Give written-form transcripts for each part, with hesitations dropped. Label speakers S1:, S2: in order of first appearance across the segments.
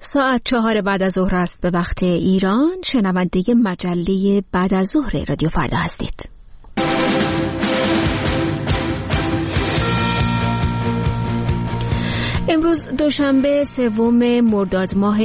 S1: ساعت 4 بعد از ظهر است به وقت ایران. شنونده مجله بعد از ظهر رادیو فردا هستید. امروز دوشنبه 3 مرداد ماه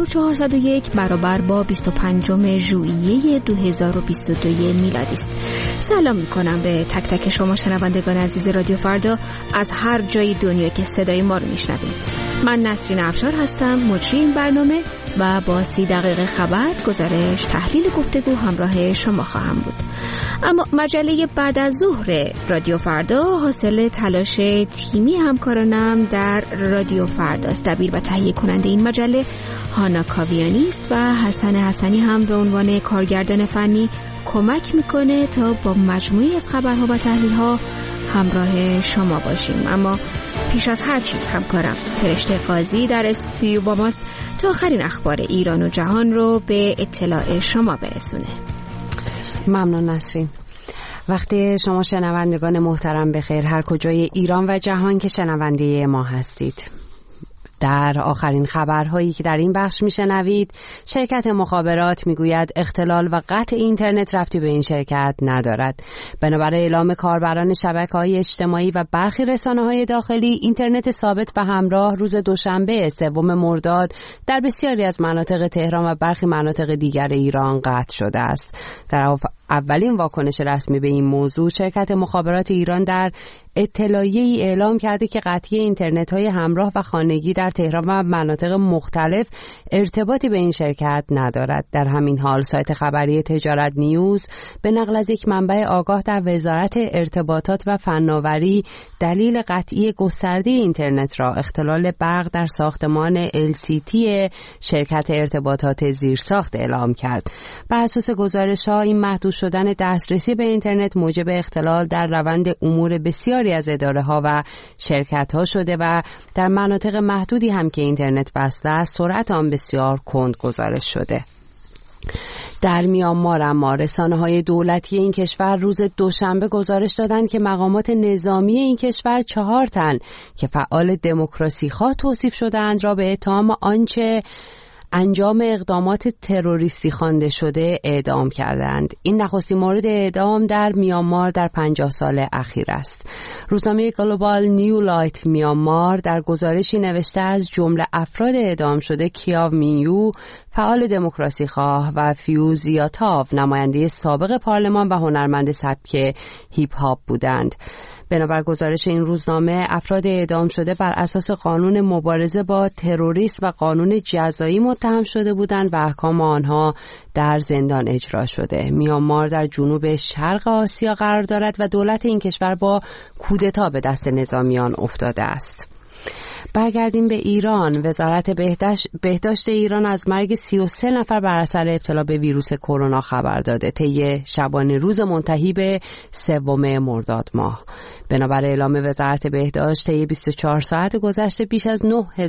S1: 1401 برابر با 25 ژوئیه 2022 میلادی است. سلام میکنم به تک تک شما شنوندگان عزیز رادیو فردا از هر جای دنیا که صدای ما رو میشنوید. من نسرین افشار هستم، مجری این برنامه و با 30 دقیقه خبر، گزارش، تحلیل، گفتگو همراه شما خواهم بود. اما مجله بعد از ظهر رادیو فردا حاصل تلاش تیمی همکارانم در رادیو فردا است. دبیر و تهیه کننده این مجله هانا کاویانی است و حسن حسنی هم به عنوان کارگردان فنی کمک میکنه تا با مجموعی از خبرها و تحلیل‌ها همراه شما باشیم. اما پیش از هر چیز همکارم فرشته قاضی در استودیو با ماست تا آخرین اخبار ایران و جهان رو به اطلاع شما برسونه.
S2: ممنون نسرین. وقتی شما شنوندگان محترم بخیر، هر کجای ایران و جهان که شنونده ما هستید. در آخرین خبرهایی که در این بخش میشنوید، شرکت مخابرات میگوید اختلال و قطع اینترنت ربطی به این شرکت ندارد. بنابر اعلام کاربران شبکه‌های اجتماعی و برخی رسانه‌های داخلی، اینترنت ثابت و همراه روز دوشنبه 3 مرداد در بسیاری از مناطق تهران و برخی مناطق دیگر ایران قطع شده است. در اولین واکنش رسمی به این موضوع، شرکت مخابرات ایران در اطلاعیه‌ای اعلام کرده که قطعی اینترنت‌های همراه و خانگی در تهران و مناطق مختلف ارتباطی به این شرکت ندارد. در همین حال سایت خبری تجارت نیوز به نقل از یک منبع آگاه در وزارت ارتباطات و فناوری دلیل قطعی گسترده اینترنت را اختلال برق در ساختمان LCT شرکت ارتباطات زیرساخت اعلام کرد. بر اساس گزارش‌ها، این محدود شدن دسترسی به اینترنت موجب اختلال در روند امور بسیاری از اداره‌ها و شرکت‌ها شده و در مناطق محدودی هم که اینترنت بسته است، سرعت آن بسیار کند گزارش شده. در میانمار اما رسانه‌های دولتی این کشور روز دوشنبه گزارش دادند که مقامات نظامی این کشور 4 تن که فعال دموکراسی‌خواه توصیف شده‌اند را به اتهام آنچه انجام اقدامات تروریستی خوانده شده اعدام کردند. این نخستین مورد اعدام در میانمار در 50 سال اخیر است. روزنامه گلوبال نیو لایت میانمار در گزارشی نوشته از جمله افراد اعدام شده کیاو مینیو، فعال دموکراسی خواه، و فیو زیاتاو، نماینده سابق پارلمان و هنرمند سبک هیپ هاپ بودند. بنابر گزارش این روزنامه، افراد اعدام شده بر اساس قانون مبارزه با تروریسم و قانون جزایی متهم شده بودند و احکام آنها در زندان اجرا شده. میانمار در جنوب شرق آسیا قرار دارد و دولت این کشور با کودتا به دست نظامیان افتاده است. برگردیم به ایران. وزارت بهداشت ایران از مرگ 33 نفر بر اثر ابتلا به ویروس کرونا خبر داده طی شبانه روز منتهی به 3 مرداد ماه. بنابر اعلام وزارت بهداشت، طی 24 ساعت گذشته بیش از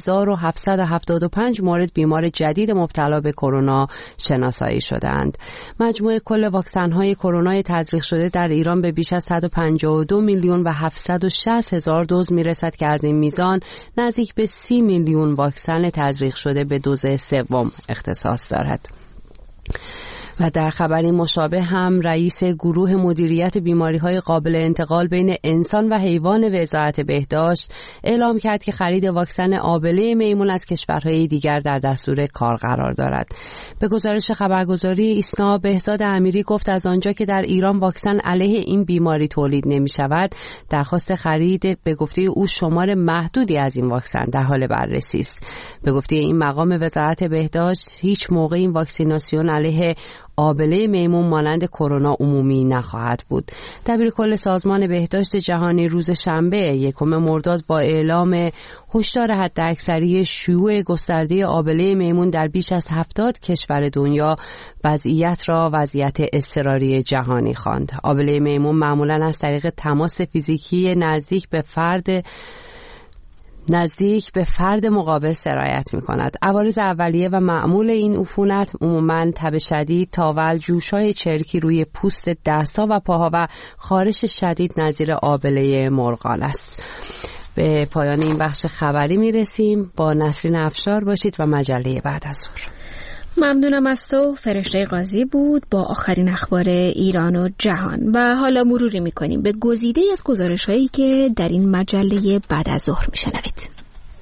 S2: 9775 مورد بیمار جدید مبتلا به کرونا شناسایی شدند. مجموع کل واکسن‌های کرونا تزریق شده در ایران به بیش از 152 میلیون و 760 هزار دوز میرسد که از این میزان نزدیک به 30 میلیون واکسن تزریق شده به دوز 3 اختصاص دارد. و در خبری مشابه هم رئیس گروه مدیریت بیماری‌های قابل انتقال بین انسان و حیوان وزارت بهداشت اعلام کرد که خرید واکسن آبله میمون از کشورهای دیگر در دستور کار قرار دارد. به گزارش خبرگزاری ایسنا، بهزاد امیری گفت از آنجا که در ایران واکسن علیه این بیماری تولید نمی‌شود، درخواست خرید به گفته او شمار محدودی از این واکسن در حال بررسی است. به گفته این مقام وزارت بهداشت، هیچ موقع این واکسیناسیون علیه آبله میمون مانند کرونا عمومی نخواهد بود. دبیر کل سازمان بهداشت جهانی روز شنبه 1 مرداد با اعلام هشدار حداکثری شیوع گسترده آبله میمون در بیش از 70 کشور دنیا وضعیت را وضعیت اضطراری جهانی خواند. آبله میمون معمولاً از طریق تماس فیزیکی نزدیک به فرد مقابل سرایت می کند. عوارض اولیه و معمول این عفونت عموماً تب شدید، تاول، جوش‌های چرکی روی پوست دست‌ها و پاها و خارش شدید نظیر آبله مرغان است. به پایان این بخش خبری میرسیم. با نسرین افشار باشید و مجله بعد از ظهر.
S1: ممنونم از تو. فرشته قاضی بود با آخرین اخبار ایران و جهان. و حالا مروری میکنیم به گزیده از گزارش‌هایی که در این مجله بعد از ظهر میشنوید.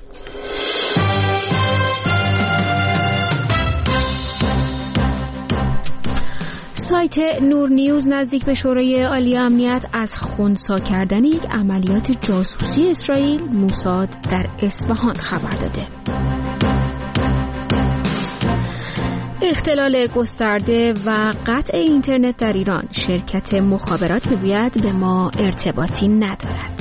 S1: سایت نور نیوز نزدیک به شورای عالی امنیت از خنثی کردن یک عملیات جاسوسی اسرائیل موساد در اصفهان خبر داده. اختلال گسترده و قطع اینترنت در ایران، شرکت مخابرات میگوید به ما ارتباطی ندارد.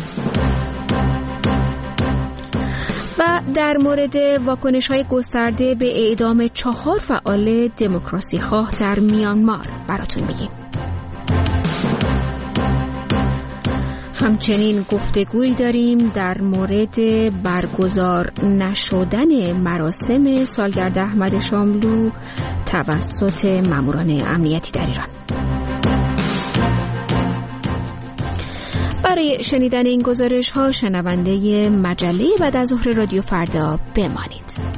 S1: و در مورد واکنش‌های گسترده به اعدام 4 فعال دموکراسی خواه در میانمار براتون میگیم. همچنین گفتگویی داریم در مورد برگزار نشدن مراسم سالگرد احمد شاملو توسط ماموران امنیتی در ایران. برای شنیدن این گزارش‌ها شنونده مجله بعد از ظهر رادیو فردا بمانید.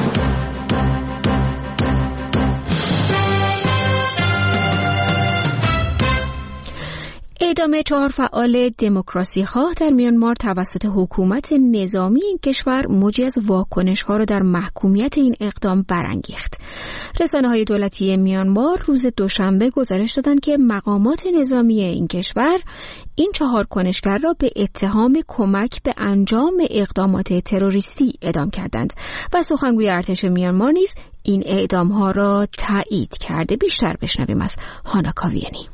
S1: اعدام 4 فعال دموکراسی خواه در میانمار توسط حکومت نظامی این کشور موجی از واکنش‌ها را در محکومیت این اقدام برانگیخت. رسانه‌های دولتی میانمار روز دوشنبه گزارش دادند که مقامات نظامی این کشور این 4 کنشگر را به اتهام کمک به انجام اقدامات تروریستی اعدام کردند و سخنگوی ارتش میانمار نیز این اعدام‌ها را تایید کرده. بیشتر بشنویم از هانا کاویانی.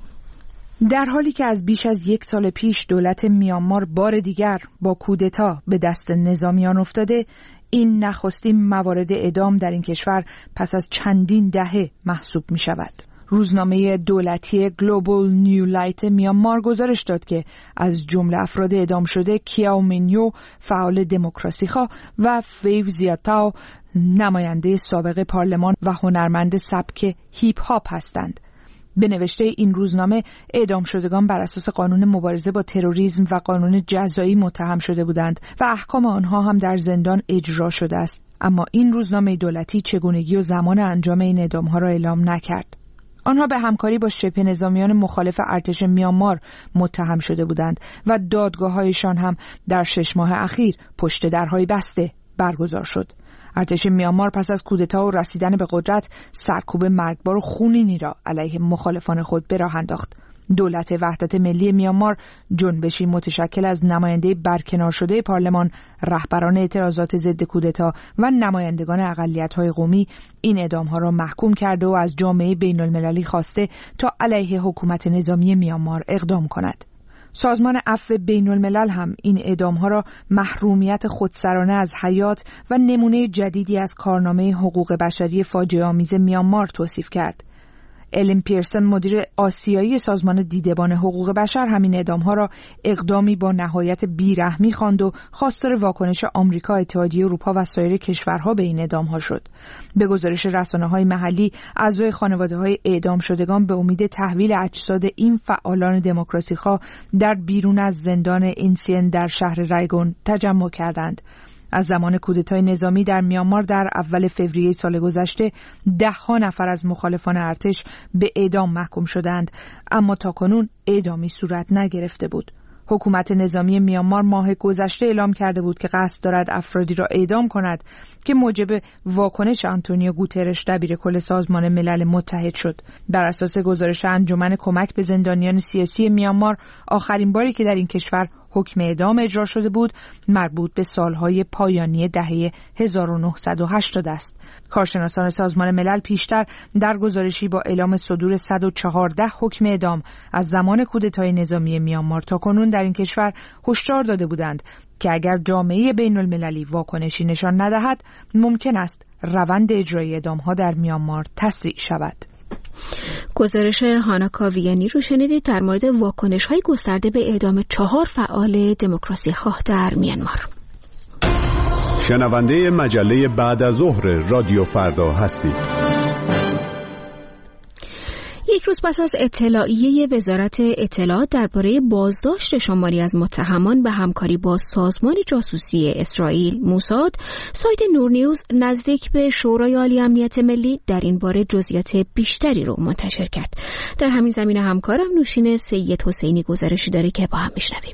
S3: در حالی که از بیش از 1 سال پیش دولت میانمار بار دیگر با کودتا به دست نظامیان افتاده، این نخستین موارد اعدام در این کشور پس از چندین دهه محسوب می شود. روزنامه دولتی گلوبال نیو لایت میانمار گزارش داد که از جمله افراد اعدام شده کیاو مینیو فعال دموکراسی خواه و فیو زیاتاو نماینده سابق پارلمان و هنرمند سبک هیپ هاپ هستند. به نوشته این روزنامه اعدام شدگان بر اساس قانون مبارزه با تروریسم و قانون جزایی متهم شده بودند و احکام آنها هم در زندان اجرا شده است. اما این روزنامه دولتی چگونگی و زمان انجام این اعدام‌ها را اعلام نکرد. آنها به همکاری با شبه نظامیان مخالف ارتش میانمار متهم شده بودند و دادگاه‌هایشان هم در 6 ماه اخیر پشت درهای بسته برگزار شد. ارتش میانمار پس از کودتا و رسیدن به قدرت سرکوب مرگبار و خونینی را علیه مخالفان خود به راه انداخت. دولت وحدت ملی میانمار، جنبشی متشکل از نماینده برکنار شده پارلمان، رهبران اعتراضات ضد کودتا و نمایندگان اقلیت‌های قومی، این اعدام‌ها را محکوم کرده و از جامعه بین‌المللی خواسته تا علیه حکومت نظامی میانمار اقدام کند. سازمان عفو بین‌الملل هم این اعدام‌ها را محرومیت خودسرانه از حیات و نمونه جدیدی از کارنامه حقوق بشری فاجعه‌آمیز میانمار توصیف کرد. الین پیرسن، مدیر آسیایی سازمان دیدبان حقوق بشر، همین اعدام‌ها را اقدامی با نهایت بیرحمی خواند و خواستار واکنش آمریکا، اتحادیه اروپا و سایر کشورها به این اعدام‌ها شد. به گزارش رسانه‌های محلی، اعضای خانواده‌های اعدام شدگان به امید تحویل اجساد این فعالان دموکراسی‌خواه در بیرون از زندان اینسین در شهر رایگون تجمع کردند. از زمان کودتای نظامی در میانمار در اول فوریه سال گذشته 10 نفر از مخالفان ارتش به اعدام محکوم شدند، اما تاکنون اعدامی صورت نگرفته بود. حکومت نظامی میانمار ماه گذشته اعلام کرده بود که قصد دارد افرادی را اعدام کند که موجب واکنش آنتونیو گوترش، دبیرکل سازمان ملل متحد شد. بر اساس گزارش انجمن کمک به زندانیان سیاسی میانمار، آخرین باری که در این کشور حکم اعدام اجرا شده بود مربوط به سالهای پایانی دهه 1980 است. کارشناسان سازمان ملل پیشتر در گزارشی با اعلام صدور 114 حکم اعدام از زمان کودتای نظامی میانمار تاکنون در این کشور هشدار داده بودند که اگر جامعه بین‌المللی واکنشی نشان ندهد ممکن است روند اجرای اعدام‌ها در میانمار تسریع شود.
S1: گزارش هانا کاویانی رو شنیدید در مورد واکنش‌های گسترده به اعدام 4 فعال دموکراسی خواه در میانمار.
S4: شنونده مجله بعد از ظهر رادیو فردا هستید.
S1: یک روز پس از اطلاعیه وزارت اطلاعات درباره بازداشت شماری از متهمان به همکاری با سازمان جاسوسی اسرائیل موساد، سایت نور نیوز نزدیک به شورای عالی امنیت ملی در این باره جزئیات بیشتری رو منتشر کرد. در همین زمینه همکارم نوشین سید حسینی گزارشی داره که با هم میشنویم.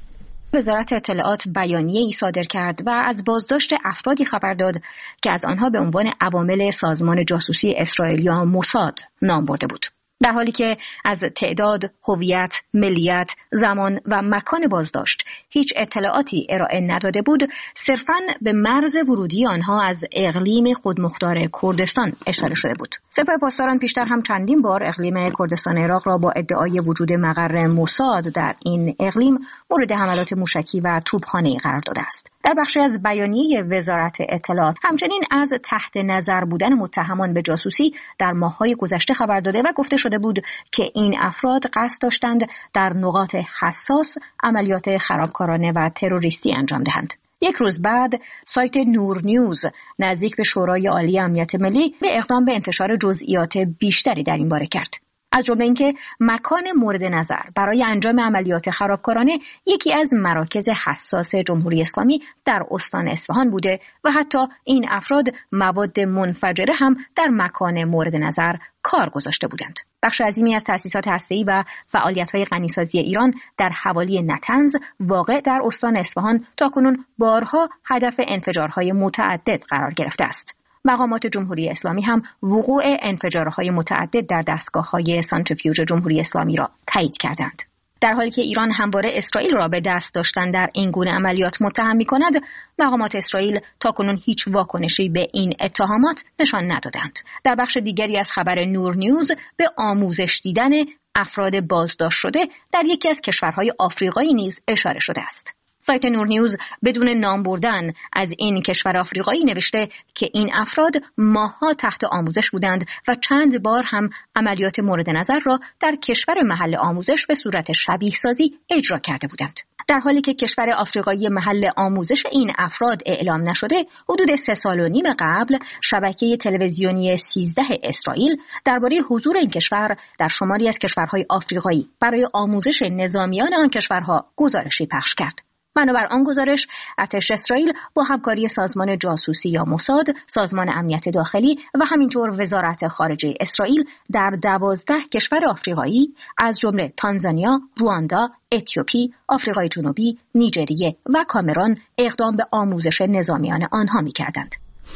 S4: وزارت اطلاعات بیانیه‌ای صادر کرد و از بازداشت افرادی خبر داد که از آنها به عنوان عوامل سازمان جاسوسی اسرائیل یا موساد نام برده بود. در حالی که از تعداد، هویت، ملیت، زمان و مکان بازداشت هیچ اطلاعاتی ارائه نداده بود، صرفاً به مرز ورودی آنها از اقلیم خودمختار کردستان اشاره شده بود. سپاه پاسداران پیشتر هم چندین بار اقلیم کردستان عراق را با ادعای وجود مقر موساد در این اقلیم مورد حملات موشکی و توپخانه‌ای قرار داده است. در بخشی از بیانیه وزارت اطلاعات همچنین از تحت نظر بودن متهمان به جاسوسی در ماه‌های گذشته خبر داده و گفته شده بود که این افراد قصد داشتند در نقاط حساس عملیات خرابکارانه و تروریستی انجام دهند. یک روز بعد سایت نور نیوز نزدیک به شورای عالی امنیت ملی به اقدام به انتشار جزئیات بیشتری در این باره کرد. از جمله اینکه مکان مورد نظر برای انجام عملیات خرابکارانه یکی از مراکز حساس جمهوری اسلامی در استان اصفهان بوده و حتی این افراد مواد منفجره هم در مکان مورد نظر کار گذاشته بودند. بخش عظیمی از تأسیسات هسته‌ای و فعالیت‌های غنیسازی ایران در حوالی نطنز واقع در استان اصفهان تاکنون بارها هدف انفجارهای متعدد قرار گرفته است. مقامات جمهوری اسلامی هم وقوع انفجارهای متعدد در دستگاه‌های سانتریفیوژ جمهوری اسلامی را تایید کردند. در حالی که ایران همواره اسرائیل را به دست داشتن در این گونه عملیات متهم می‌کند، مقامات اسرائیل تاکنون هیچ واکنشی به این اتهامات نشان ندادند. در بخش دیگری از خبر نور نیوز به آموزش دیدن افراد بازداشت شده در یکی از کشورهای آفریقایی نیز اشاره شده است. سایت نور نیوز بدون نام بردن از این کشور آفریقایی نوشته که این افراد ماه‌ها تحت آموزش بودند و چند بار هم عملیات مورد نظر را در کشور محل آموزش به صورت شبیه سازی اجرا کرده بودند. در حالی که کشور آفریقایی محل آموزش این افراد اعلام نشده، حدود 3.5 سال قبل شبکه تلویزیونی 13 اسرائیل درباره حضور این کشور در شماری از کشورهای آفریقایی برای آموزش نظامیان آن کشورها گزارشی پخش کرد. بنابر آن گزارش، ارتش اسرائیل با همکاری سازمان جاسوسی یا موساد، سازمان امنیت داخلی و همینطور وزارت خارجه اسرائیل در 12 کشور آفریقایی از جمله تانزانیا، رواندا، اتیوپی، آفریقای جنوبی، نیجریه و کامرون اقدام به آموزش نظامیان آنها می‌کردند.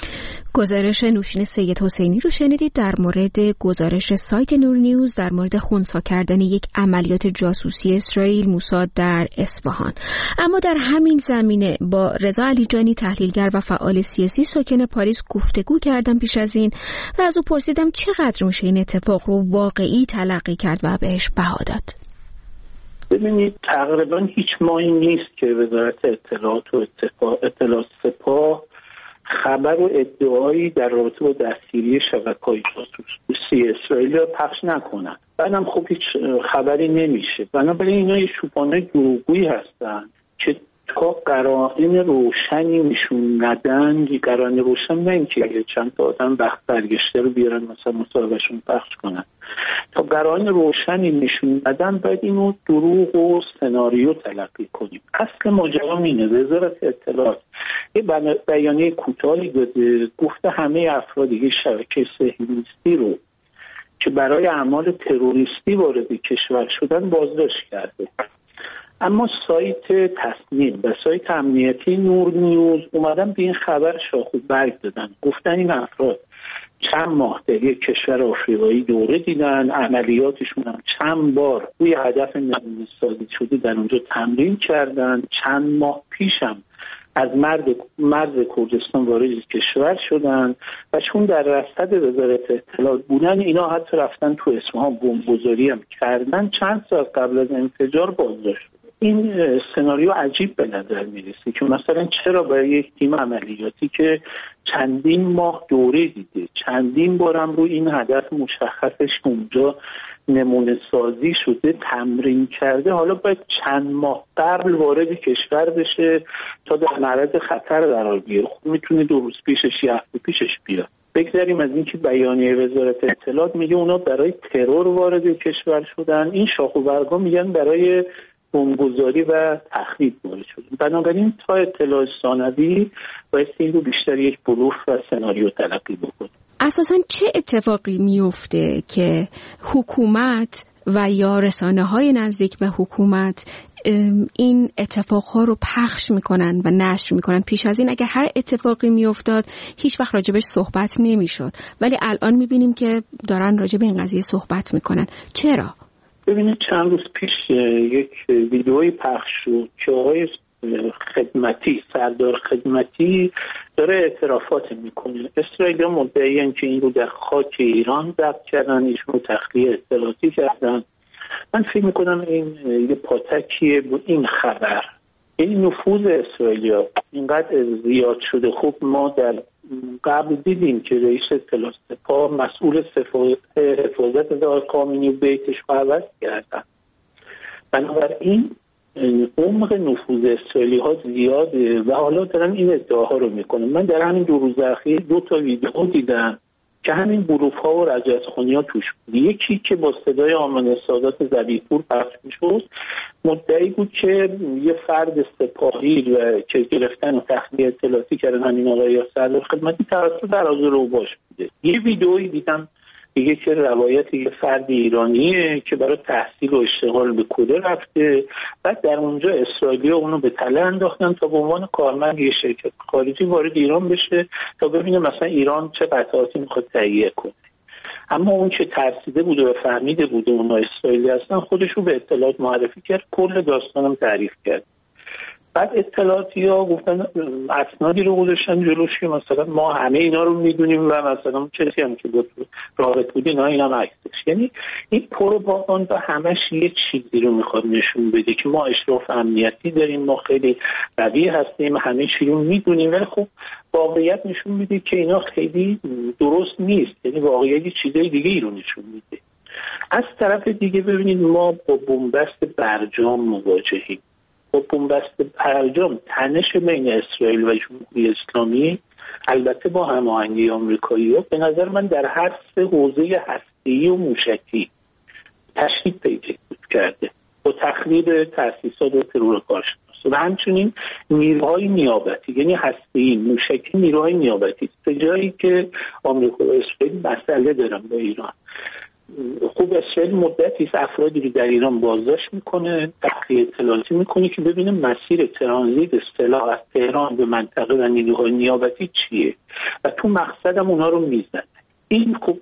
S1: گزارش نوشین سید حسینی رو شنیدید در مورد گزارش سایت نور نیوز در مورد خنثی کردن یک عملیات جاسوسی اسرائیل موساد در اصفهان. اما در همین زمینه با رضا علیجانی تحلیلگر و فعال سیاسی ساکن پاریس گفتگو کردم پیش از این و از او پرسیدم چقدر میشه این اتفاق رو واقعی تلقی کرد و بهش بها داد.
S5: ببینید تقریبا هیچ ماهی نیست که وزارت اطلاعات و اطلاعات سپاه خبر و ادعایی در رابطه با دستگیری شبکه‌های جاسوسی اسرائیل را پخش نکنند. بعدم خب هیچ خبری نمیشه. بنابراین اینا یه چوپانه دروغگویی هستن که تا قرائن روشنی نشون ندن، قرائن روشن نه اینکه چند تا آدم وقت برگشته رو بیارن مثلا مصاحبهشون پخش کنن، تا قرائن روشنی نشون ندن باید اینو دروغ و سناریو تلقی کنیم. اصل ماجرا اینه، وزارت اطلاعات یه بیانیه کوتاهی داده، گفته همه افراد دیگه شبکه صهیونیستی رو که برای اعمال تروریستی وارد کشور شدن بازداشت کرده. اما سایت تصمیم و سایت امنیتی نور نیوز اومدن به این خبر شاخ و برگ دادن، گفتن این افراد چند ماه در یک کشور آفریقایی دوره دیدن، عملیاتشون هم چند بار روی هدف نمونه سازی شده در اونجا تمرین کردن، چند ماه پیشم از مرز کردستان وارد کشور شدن و چون در رصد وزارت اطلاعات بودن اینا حتی رفتن تو اصفهان بمبگذاری هم کردن، چند ساعت قبل از انفجار بازداشت. این سناریو عجیب به نظر میرسه که مثلا چرا برای یک تیم عملیاتی که چندین ماه دوره دیده، چندین بارم روی این هدف مشخصش اونجا نمونه سازی شده، تمرین کرده، حالا باید چند ماه قبل وارد کشور بشه تا در معرض خطر قرار بگیره؟ خب میتونه 2 روز پیشش، 1 هفته پیشش بیاد. فکر بگذریم از اینکه بیانیه وزارت اطلاعات میگه اونا برای ترور وارد کشور شدن، این شاخ و برگ‌ها میگن برای بمبگذاری و تخریب وارد شدن. بنابراین تا اطلاع ثانوی باید این رو بیشتر یک بلوف و سناریو تلقی بکنیم.
S1: اساساً چه اتفاقی میفته که حکومت و یا رسانه‌های نزدیک به حکومت این اتفاقها رو پخش میکنن و نشر میکنن؟ پیش از این اگر هر اتفاقی میافتاد هیچ وقت راجبش صحبت نمیشد، ولی الان میبینیم که دارن راجب این قضیه صحبت میکنن. چرا؟
S5: ببینید چند روز پیش یک ویدئویی پخش شد که آقای خدمتی، سردار خدمتی داره اعترافات میکنه. اسرائیل مدعیان که این رو در خاک ایران ضبط کردن، ایشون تخلیه اطلاعاتی کردن. من فکر میکنم این یه پاتکیه با این خبر. این نفوذ اسرائیلیا اینقدر زیاد شده. خب ما در قبل دیدیم که رئیس اطلاعات سپاه مسئول حفاظت دار خامنه‌ای و بیتش رو عوض کردن. بنابراین عمق نفوذ اسرائیلی ها زیاده و حالا دارن این ادعاها رو میکنن. من در همین 2 روز اخیر 2 تا ویدئو دیدم که همین بلوف ها و رجعتخوانی ها توش بود. یکی که با صدای آمنه سادات ذبیح‌پور پخش میشد مدعی بود که یه فرد سپاهی و که گرفتن و تخلیه اطلاعاتی کردن همین آقای سردار خدمتی توسط درازه روباش بوده. یه ویدئویی دیدم دیگه که روایت یه فرد ایرانیه که برای تحصیل و اشتغال به کره رفته، بعد در اونجا اسرائیلی‌ها اونو به تله انداختن تا به عنوان کارمند یه شرکت خارجی وارد ایران بشه تا ببینه مثلا ایران چه قطعاتی میخواد تهیه کنه. اما اون که ترسیده بوده و فهمیده بوده اونا اسرائیلی هستن خودش رو به اطلاعات معرفی کرد، کل داستانم تعریف کرد. بعد اطلاعاتی‌ها گفتن اسنادی رو گذاشتن جلوش که مثلا ما همه اینا رو میدونیم و مثلا کسی هم که رابط بود اینا اینم عکسش. یعنی این پروپاگاندا همش یه چیزی رو میخواد نشون بده که ما اشراف امنیتی داریم، ما خیلی قوی هستیم، همه چی رو میدونیم، ولی خب واقعیت نشون میده که اینا خیلی درست نیست. یعنی واقعیت یه چیزای دیگه ای رو نشون میده. از طرف دیگه ببینید ما با بنبست برجام مواجهیم. با بنبست برجام تنش بین اسرائیل و جمهوری اسلامی، البته با هماهنگی آمریکایی‌ها، به نظر من در هر 3 حوزه هسته‌ای و موشکی تشدید پیدا کرده با تخریب تأسیسات و ترور کارشناس و همچنین نیروهای نیابتی، یعنی هسته‌ای، موشکی، نیروهای نیابتی، به جایی که آمریکا و اسرائیل مسئله دارن با ایران. خوب اسرائیل مدتی افرادی رو در ایران بازداشت میکنه، تخلیه اطلاعاتی میکنه که ببینه مسیر ترانزیت سلاح از تهران به منطقه و نیروهای نیابتی چیه و تو مقصدم اونا رو میزنه. این خوب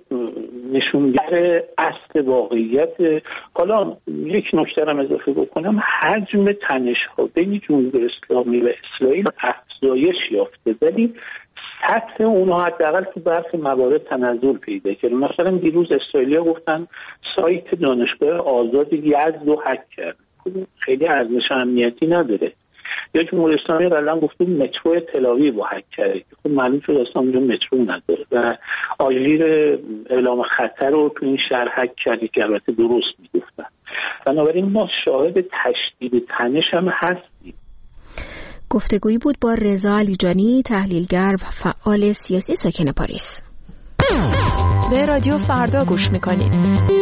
S5: نشونگر اصل واقعیت. حالا یک نکته هم اضافه بکنم، حجم تنش ها بین جمهوری اسلامی و اسرائیل افزایش یافته، ولی سطح اونها حداقل تو برخی موارد تنزل پیدا کرد. مثلا دیروز اسرائیلیا گفتن سایت دانشگاه آزاد یزد رو هک کرد، خیلی ارزش امنیتی نداره. یا جمهوری اسلامی قبلا گفته مترو تل‌آویو رو هک کرده که خب معلوم شد اصلا اونجا مترو نداره و آژیر اعلام خطر رو تو این شهر هک کرده که البته درست میگفتن. بنابراین ما شاهد تشدید تنش هم هستیم.
S1: گفتگویی بود با رضا علیجانی، تحلیلگر و فعال سیاسی ساکن پاریس.
S6: به رادیو فردا گوش میکنید.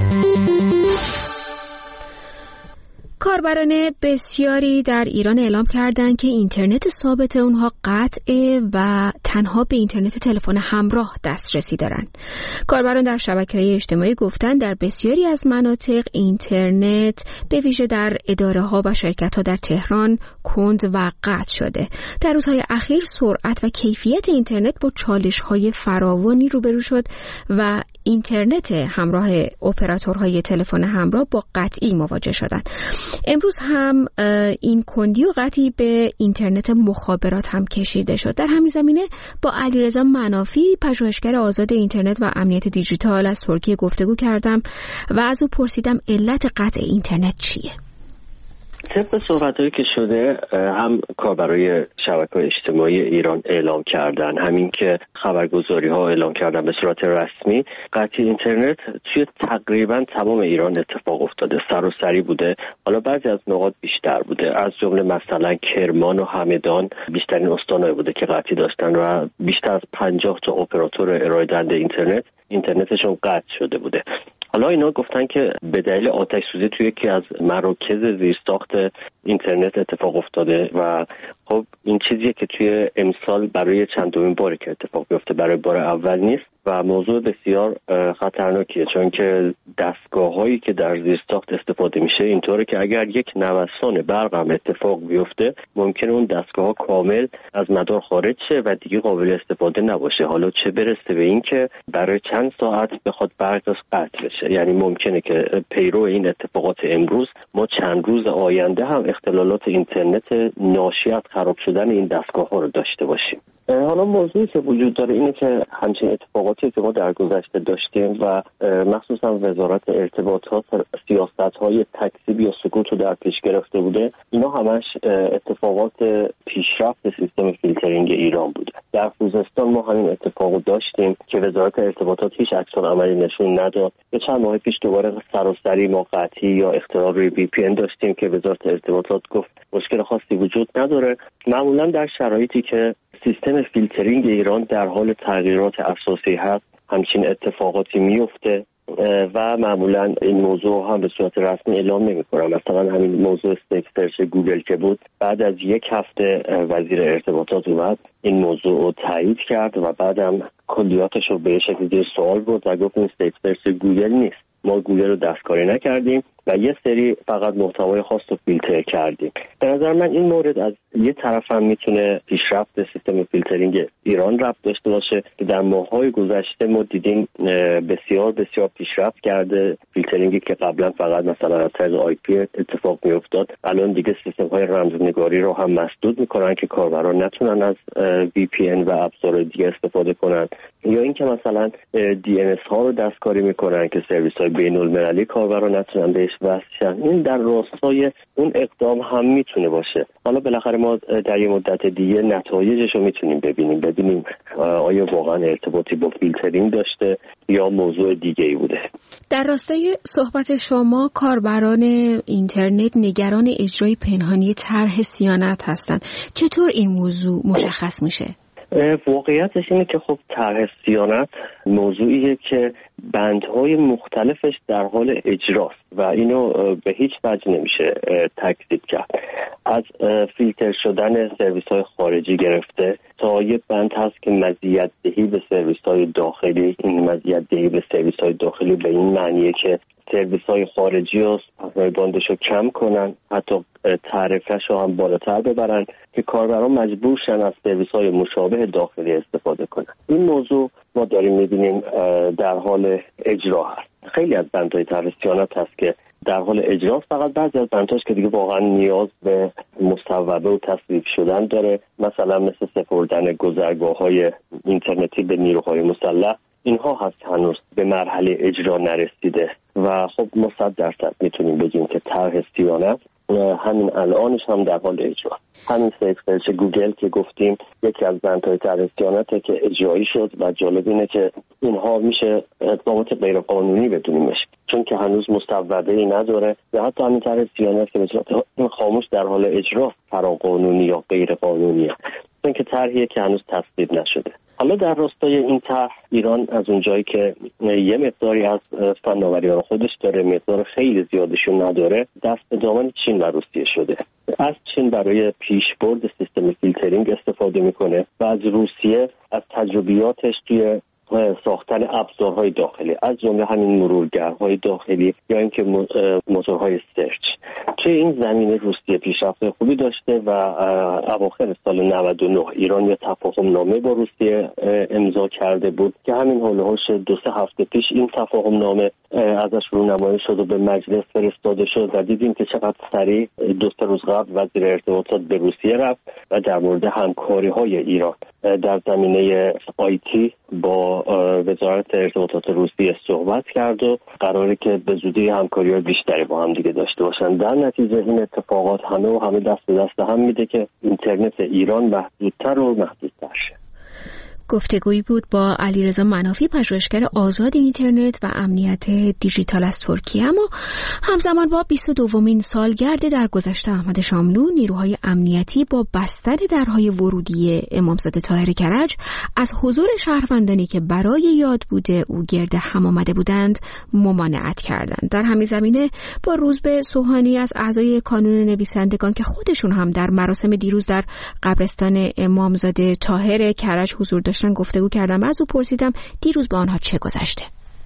S1: کاربران بسیاری در ایران اعلام کردند که اینترنت ثابت اونها قطعه و تنها به اینترنت تلفن همراه دسترسی دارند. کاربران در شبکه‌های اجتماعی گفتند در بسیاری از مناطق اینترنت به ویژه در اداره‌ها و شرکت‌ها در تهران کند و قطع شده. در روزهای اخیر سرعت و کیفیت اینترنت با چالش‌های فراوانی روبرو شد و اینترنت همراه اپراتورهای تلفن همراه با قطعی مواجه شدند. امروز هم این کندی و قطعی به اینترنت مخابرات هم کشیده شد. در همین زمینه با علیرضا منافی، پژوهشگر آزاد اینترنت و امنیت دیجیتال از ترکیه گفتگو کردم و از او پرسیدم علت قطع اینترنت چیه؟
S7: طبق صحبت‌هایی که شده هم کاربرای شبکه‌های اجتماعی ایران اعلام کردن، همین که خبرگزاری‌ها اعلام کردن به صورت رسمی، قطعی اینترنت توی تقریبا تمام ایران اتفاق افتاده، سراسری بوده. حالا بعضی از نقاط بیشتر بوده، از جمله مثلا کرمان و همدان بیشترین استان‌های بوده که قطعی داشتن و بیشتر از 50 تا اپراتور ارائه دهنده اینترنتشون قطع شده بوده. حالا اینا گفتن که به دلیل آتش سوزی توی یکی از مراکز زیرساخت اینترنت اتفاق افتاده و خب این چیزیه که توی امسال برای چندمین باره که اتفاق بیفته، برای بار اول نیست و موضوع بسیار خطرناکیه، چون که دستگاه‌هایی که در زیرساخت استفاده میشه اینطوره که اگر یک نوسان برق هم اتفاق بیفته ممکنه اون دستگاه‌ها کامل از مدار خارج شه و دیگه قابل استفاده نباشه. حالا چه برسه به این که برای چند ساعت بخواد برقش قطع بشه. یعنی ممکنه که پیرو این اتفاقات امروز ما چند روز آینده هم اختلالات اینترنت ناشی از خراب شدن این دستگاه‌ها رو داشته باشیم. حالا موضوعی که وجود داره اینه که همچین اتفاقاتی که ما در گذشته داشتیم و مخصوصا وزارت ارتباطات سیاست‌های تکذیب یا سکوت رو در پیش گرفته بوده، اینا همش اتفاقات پیشرفت سیستم فیلترینگ ایران بوده. در خوزستان ما همین اتفاقو داشتیم که وزارت ارتباطات هیچ عکس‌العملی نشون نداد. یه چند ماه پیش دوباره سراسری ما قطعی یا اختلال روی VPN داشتیم که وزارت ارتباطات گفت مشکل خاصی وجود نداره. معمولا در شرایطی که سیستم فیلترینگ ایران در حال تغییرات اساسی هست همچین اتفاقاتی میفته و معمولا این موضوع هم به صورت رسمی اعلام نمی‌کنم. مثلا همین موضوع استیک سرچ گوگل که بود، بعد از یک هفته وزیر ارتباطات اومد این موضوع رو تایید کرد و بعدم کلیاتش رو به شکلی زیر سوال برد و گفت این استیک سرچ گوگل نیست، ما گوگل رو دستکاری نکردیم و یه سری فقط محتوای خاص رو فیلتر کردیم. به نظر من این مورد از یه طرف هم میتونه پیشرفت سیستم فیلترینگ ایران ربط داشته باشه که در ماه‌های گذشته ما دیدیم بسیار بسیار پیشرفت کرده. فیلترینگی که قبلا فقط مثلا از طریق IP اتفاق میافتاد، الان دیگه سیستم‌های رمزنگاری رو هم مسدود میکنن که کاربران نتونن از VPN و ابزار دیگه استفاده کنن، یا اینکه مثلا DNS ها رو دستکاری میکنن که سرویس‌های بین‌المللی کاربران نتونن بهش وصل شن. این در راستای اون اقدام هم میتونه باشه. حالا بالاخره ما در یه مدت دیگه نتایجش رو میتونیم ببینیم آیا واقعا ارتباطی با فیلترینگ داشته یا موضوع دیگه‌ای بوده.
S1: در راستای صحبت شما، کاربران اینترنت نگران اجرای پنهانی طرح صیانت هستند. چطور این موضوع مشخص میشه؟
S7: واقعیتش اینه که خب طرح صیانت موضوعیه که بندهای مختلفش در حال اجراست و اینو به هیچ وجه نمیشه تکذیب کرد. از فیلتر شدن سرویس‌های خارجی گرفته تا یه بند هست که مزیت دهی به سرویس‌های داخلی. این مزیت دهی به سرویس‌های داخلی به این معنیه که سرویس‌های خارجی رو پس‌های باندش رو کم کنن، حتی تعرفه‌ش رو هم بالاتر ببرن که کاربران مجبور شن از سرویس‌های مشابه داخلی استفاده کنن. این موضوع ما داریم می‌بینیم در حال اجرا هست. خیلی از بندهای طرح صیانت هست که در حال اجراست، فقط بعضی از بندهاش که دیگه واقعا نیاز به مصوبه و تصویب شدن داره، مثلا مثل سپردن گذرگاه‌های اینترنتی به نیروهای مسلح. اینها هست هنوز به مرحله اجرا نرسیده و خب ما 100% میتونیم بگیم که طرح صیانت همین الانش هم در حال اجرا. همین سرچ گوگل که گفتیم یکی از بندهای طرح صیانته که اجرایی شد و جالب اینه که اینها میشه اقدامات غیر قانونی بدونیمش، چون که هنوز مصوبه‌ای نداره و حتی همین طرح صیانت که این خاموش در حال اجرا فراقانونی یا غیر قانونیه، چون که طرحیه که هنوز تصویب نشده. حالا در راستای این طرح ایران از اونجایی که یه مقداری از فناوری‌ها خودش داره، مقدار خیلی زیادشون نداره، دست به دامن چین و روسیه شده. از چین برای پیشبرد سیستم فیلترینگ استفاده میکنه و از روسیه از تجربیاتش توی ساختن ابزارهای داخلی، از جمله همین مرورگرهای داخلی یا اینکه موتورهای سرچ. توی این زمینه روسیه پیشرفت خوبی داشته و اواخر سال 99 ایران یه تفاهم نامه با روسیه امضا کرده بود که همین هولوش 2-3 هفته پیش این تفاهم نامه ازش رونمایی شد و به مجلس فرستاده شد و دیدیم که چقدر سریع 2-3 روز قبل وزیر ارتباطات به روسیه رفت و در مورد همکاری‌های ایران در زمینه آیتی با وزارت ارتباطات روسیه صحبت کرد و قراره که به زودی همکاری‌های بیشتری با هم دیگه داشته باشن. در نتیجه این اتفاقات همه دست به دست هم میده که اینترنت ایران محدودتر و محدودتر شه.
S1: گفتگویی بود با علیرضا منافی، پژوهشگر آزاد اینترنت و امنیت دیجیتال از ترکیه. اما همزمان با 22مین سالگرد درگذشت احمد شاملو، نیروهای امنیتی با بستن درهای ورودی امامزاده طاهر کرج از حضور شهروندانی که برای یاد بوده او گرد هم آمده بودند ممانعت کردند. در همین زمینه با روزبه سوهانی از اعضای کانون نویسندگان که خودشون هم در مراسم دیروز در قبرستان امامزاده طاهر کرج حضور داشتن گفتگو کردم و از او پرسیدم دیروز با آنها چه گذشته.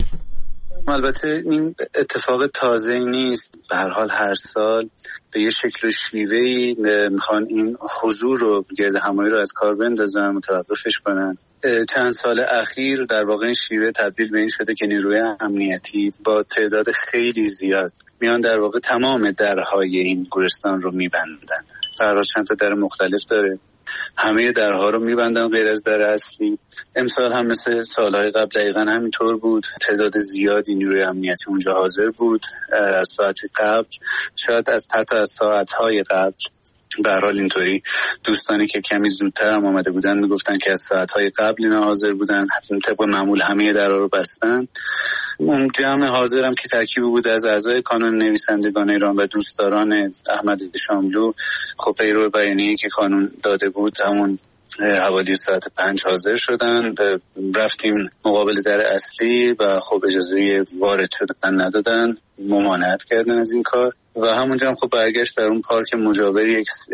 S8: البته این اتفاق تازه‌ای نیست. به هر حال هر سال به یه شکل و شیوهی میخوان این حضور رو گرد همایی رو از کار بندازن، متوقفش کنن. چند سال اخیر در واقع این شیوه تبدیل به این شده که نیروی امنیتی با تعداد خیلی زیاد میان در واقع تمام درهای این گورستان رو میبندن. فرار چند تا در مختلف داره، همه درها رو میبندن غیر از در اصلی. امسال هم مثل سالهای قبل دقیقا همینطور بود. تعداد زیادی نیروی امنیتی اونجا حاضر بود از ساعت قبل، شاید حتی از ساعتهای قبل. به هر حال اینطوری دوستانی که کمی زودتر هم آمده بودن میگفتن که از ساعتهای قبل اینا حاضر بودن، طبق معمول همه درها رو بستن. اون جمع حاضرم که ترکیبی بود از اعضای کانون نویسندگان ایران و دوستداران احمد شاملو، خب پیرو بیانیه‌ای که کانون داده بود همون حوالی ساعت 5 حاضر شدن. رفتیم مقابل در اصلی و خب اجازه وارد شدن ندادن، ممانعت کردن از این کار و همونجا هم خب برگشت در اون پارک مجاور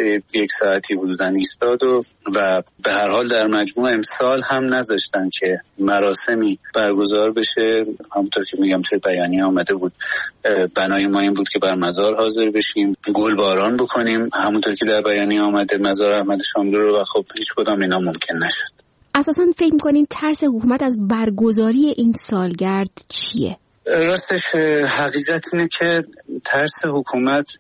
S8: یک ساعتی حدوداً ایستاد و به هر حال در مجموع امسال هم نذاشتن که مراسمی برگزار بشه. همونطور که میگم توی بیانیه آمده بود بنای ما این بود که بر مزار حاضر بشیم، گل باران بکنیم، همونطور که در بیانیه آمده مزار احمد شاملو رو، و خب هیچ کدام اینا ممکن نشد.
S1: اساساً فکر می‌کنین ترس حکومت از برگزاری این سالگرد چیه؟
S8: راستش حقیقت اینه که ترس حکومت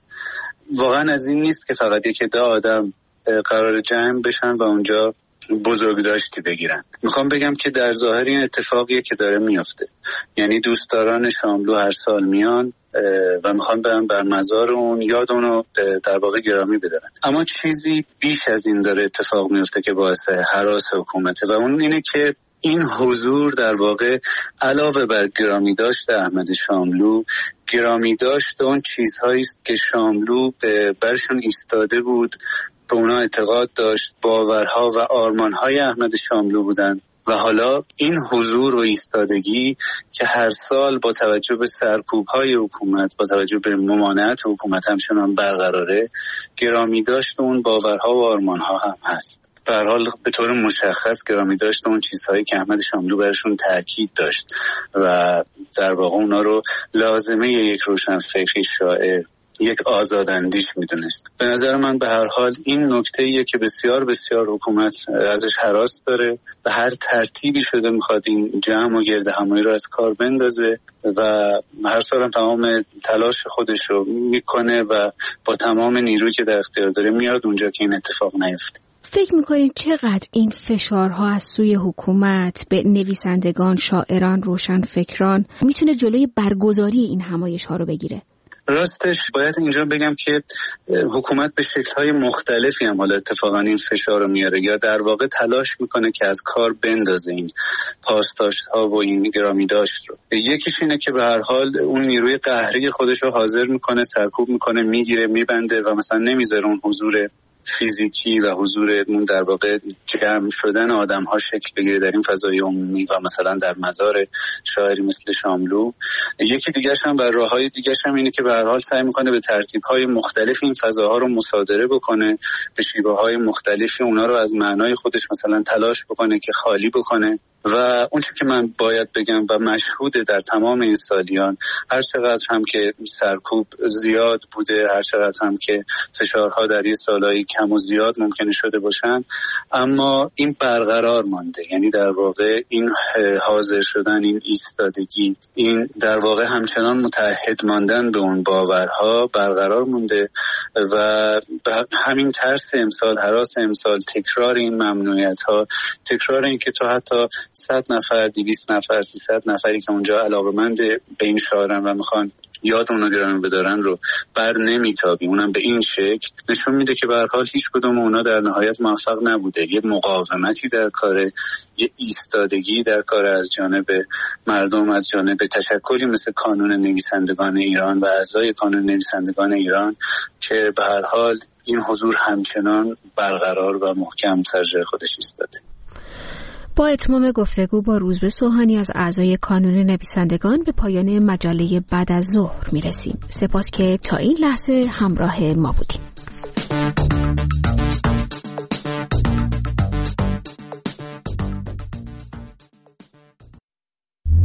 S8: واقعا از این نیست که فقط یک عده آدم قرار جمع بشن و اونجا بزرگداشتی بگیرن. میخوام بگم که در ظاهر این اتفاقیه که داره میفته، یعنی دوستداران شاملو هر سال میان و میخوان برن بر مزار اون، یاد اونو در واقع گرامی بدارن. اما چیزی بیش از این داره اتفاق میفته که باعث هراس حکومته و اون اینه که این حضور در واقع علاوه بر گرامی داشت احمد شاملو، گرامی داشت اون چیزهایی است که شاملو برشون ایستاده بود، به اونا اعتقاد داشت، باورها و آرمانهای احمد شاملو بودن و حالا این حضور و ایستادگی که هر سال با توجه به سرکوب‌های حکومت، با توجه به ممانعت حکومت همچنان برقراره، گرامی داشت اون باورها و آرمانها هم هست. به هر حال به طور مشخص گرامی داشت اون چیزهایی که احمد شاملو برشون تاکید داشت و در واقع اونا رو لازمه یک روشنفکری شاعر، یک آزاداندیش میدونست. به نظر من به هر حال این نکته‌ایه که بسیار بسیار حکومت ازش هراس داره و هر ترتیبی شده میخواد این جمع و گرد همایی رو از کار بندازه و هر سال هم تمام تلاش خودش رو میکنه و با تمام نیرویی که در اختیار داره میاد اونجا که این اتفاق نیفته.
S1: فکر میکنید چقدر این فشارها از سوی حکومت به نویسندگان، شاعران، روشنفکران میتونه جلوی برگزاری این همایش ها رو بگیره؟
S8: راستش باید اینجا بگم که حکومت به شکل‌های مختلفی هم حالا اتفاقا این فشار رو میاره یا در واقع تلاش میکنه که از کار بندازه این پاسداشت‌ها و این گرامیداشت رو. یکیش اینه که به هر حال اون نیروی قهری خودش رو حاضر میکنه، سرکوب میکنه، میگیره، میبنده و مثلا نمیذاره اون حضور فیزیکی و حضور اون در واقع جمع شدن آدم ها شکل بگیره در این فضای عمومی و مثلا در مزار شاعری مثل شاملو. یکی دیگرش هم و راههای دیگرش هم اینه که به هر حال سعی میکنه به ترتیب‌های مختلف این فضاها رو مصادره بکنه، به شیوه‌های مختلفی اونا رو از معنای خودش مثلا تلاش بکنه که خالی بکنه و اون چیزی که من باید بگم و مشهوده در تمام این سالیان، هر چقدر هم که سرکوب زیاد بوده، هر چقدر هم که فشارها در یه سالهای کم و زیاد ممکنه شده باشن، اما این برقرار مانده. یعنی در واقع این حاضر شدن، این ایستادگی، این در واقع همچنان متحد ماندن به اون باورها برقرار مونده و همین ترس امسال، هراس امسال، تکرار این ممنوعیت‌ها، تکرار این که تو حتی 100 نفر، 200 نفر، 300 نفری که اونجا علاقه‌مند به این شاعرن و میخوان یاد اونو گرامی بدارن رو بر نمیتابی، اونم به این شکل نشون میده که به هر حال هیچ کدوم اونا در نهایت موفق نبوده. یه مقاومتی در کاره، یه ایستادگی در کاره از جانب مردم، از جانب تشکلی مثل کانون نویسندگان ایران و اعضای کانون نویسندگان ایران که به هر حال این حضور همچنان برقرار و محکم سر جای خودش ایستاده.
S1: با اتمام گفتگو با روزبه سوهانی از اعضای کانون نویسندگان به پایان مجله بعد از ظهر میرسیم. سپاس که تا این لحظه همراه ما بودیم.